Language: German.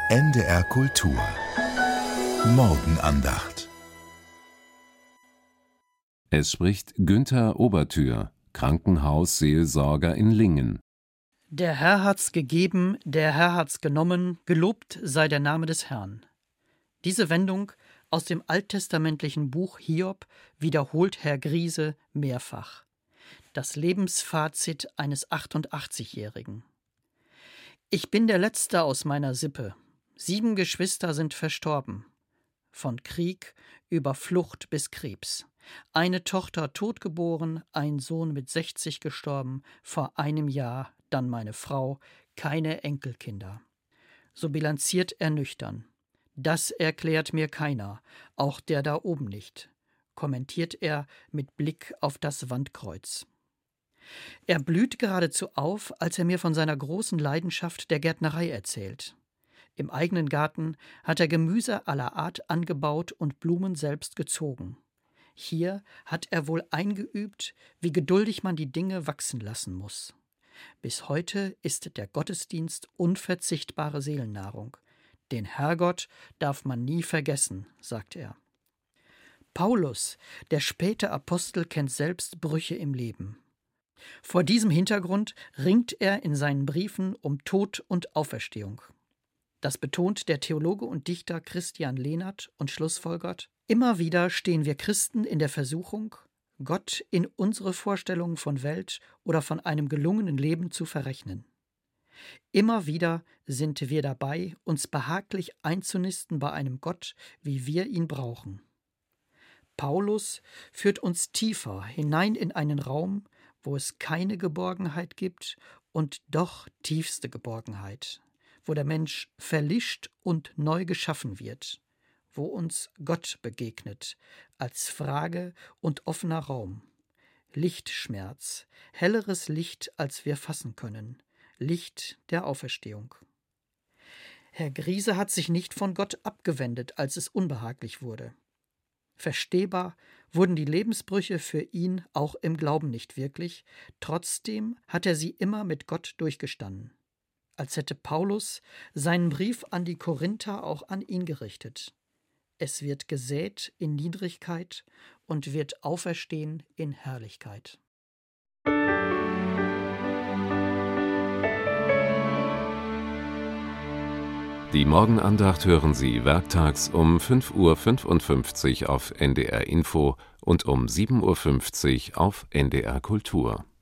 NDR Kultur Morgenandacht. Es spricht Günther Obertür, Krankenhausseelsorger in Lingen. Der Herr hat's gegeben, der Herr hat's genommen, gelobt sei der Name des Herrn. Diese Wendung aus dem alttestamentlichen Buch Hiob wiederholt Herr Griese mehrfach. Das Lebensfazit eines 88-Jährigen. Ich bin der Letzte aus meiner Sippe. 7 Geschwister sind verstorben. Von Krieg über Flucht bis Krebs. Eine Tochter totgeboren, ein Sohn mit 60 gestorben, vor einem Jahr dann meine Frau, keine Enkelkinder. So bilanziert er nüchtern. Das erklärt mir keiner, auch der da oben nicht, kommentiert er mit Blick auf das Wandkreuz. Er blüht geradezu auf, als er mir von seiner großen Leidenschaft der Gärtnerei erzählt. Im eigenen Garten hat er Gemüse aller Art angebaut und Blumen selbst gezogen. Hier hat er wohl eingeübt, wie geduldig man die Dinge wachsen lassen muss. Bis heute ist der Gottesdienst unverzichtbare Seelennahrung. Den Herrgott darf man nie vergessen, sagt er. Paulus, der späte Apostel, kennt selbst Brüche im Leben. Vor diesem Hintergrund ringt er in seinen Briefen um Tod und Auferstehung. Das betont der Theologe und Dichter Christian Lehnert und schlussfolgert: Immer wieder stehen wir Christen in der Versuchung, Gott in unsere Vorstellungen von Welt oder von einem gelungenen Leben zu verrechnen. Immer wieder sind wir dabei, uns behaglich einzunisten bei einem Gott, wie wir ihn brauchen. Paulus führt uns tiefer hinein in einen Raum, wo es keine Geborgenheit gibt und doch tiefste Geborgenheit, wo der Mensch verlischt und neu geschaffen wird, wo uns Gott begegnet, als Frage und offener Raum. Lichtschmerz, helleres Licht, als wir fassen können, Licht der Auferstehung. Herr Griese hat sich nicht von Gott abgewendet, als es unbehaglich wurde. Verstehbar wurden die Lebensbrüche für ihn auch im Glauben nicht wirklich, trotzdem hat er sie immer mit Gott durchgestanden. Als hätte Paulus seinen Brief an die Korinther auch an ihn gerichtet. Es wird gesät in Niedrigkeit und wird auferstehen in Herrlichkeit. Die Morgenandacht hören Sie werktags um 5:55 Uhr auf NDR Info und um 7:50 Uhr auf NDR Kultur.